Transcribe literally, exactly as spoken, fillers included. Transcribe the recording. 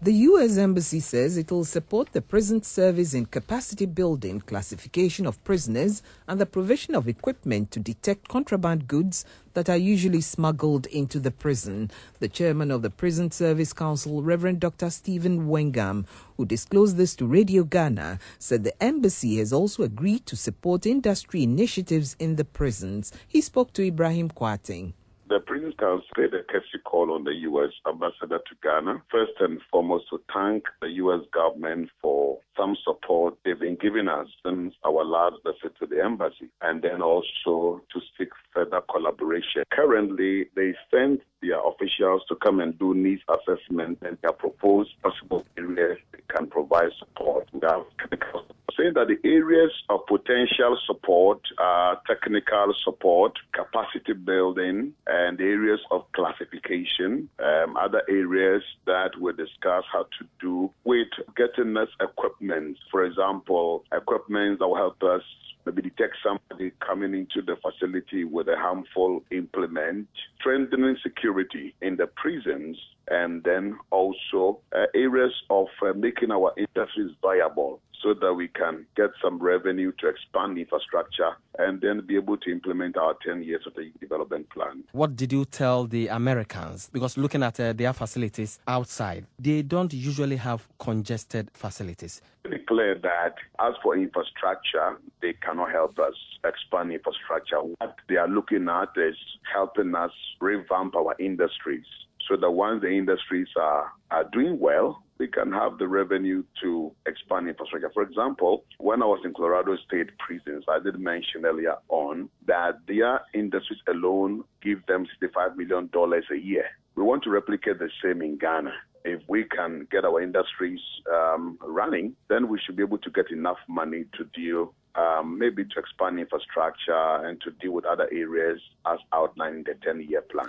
The U S Embassy says it will support the prison service in capacity building, classification of prisoners, and the provision of equipment to detect contraband goods that are usually smuggled into the prison. The chairman of the Prison Service Council, Reverend Doctor Stephen Wengam, who disclosed this to Radio Ghana, said the embassy has also agreed to support industry initiatives in the prisons. He spoke to Ibrahim Kwarteng. The Prison Council paid a courtesy call on the U S ambassador to Ghana, first and foremost to thank the U S government for some support they've been giving us since our last visit to the embassy, and then also to seek further collaboration. Currently, they sent their officials to come and do needs assessment and their proposed possible areas they can provide support. We have technical support. Saying that the areas of potential support are technical support, capacity building, and areas of classification. Um, other areas that we discuss how to do with getting us equipment. For example, equipment that will help us maybe detect somebody coming into the facility with a harmful implement, strengthening security in the prisons, and then also uh, areas of uh, making our industries viable so that we can get some revenue to expand infrastructure and then be able to implement our ten years of the development plan. What did you tell the Americans? Because looking at uh, their facilities outside, they don't usually have congested facilities. It's clear that as for infrastructure, they cannot help us expand infrastructure. What they are looking at is helping us revamp our industries so that once the industries are, are doing well, we can have the revenue to expand infrastructure. For example, when I was in Colorado State prisons, I did mention earlier on that their industries alone give them sixty-five million dollars a year. We want to replicate the same in Ghana. If we can get our industries um, running, then we should be able to get enough money to deal, um, maybe to expand infrastructure and to deal with other areas as outlined in the ten-year plan.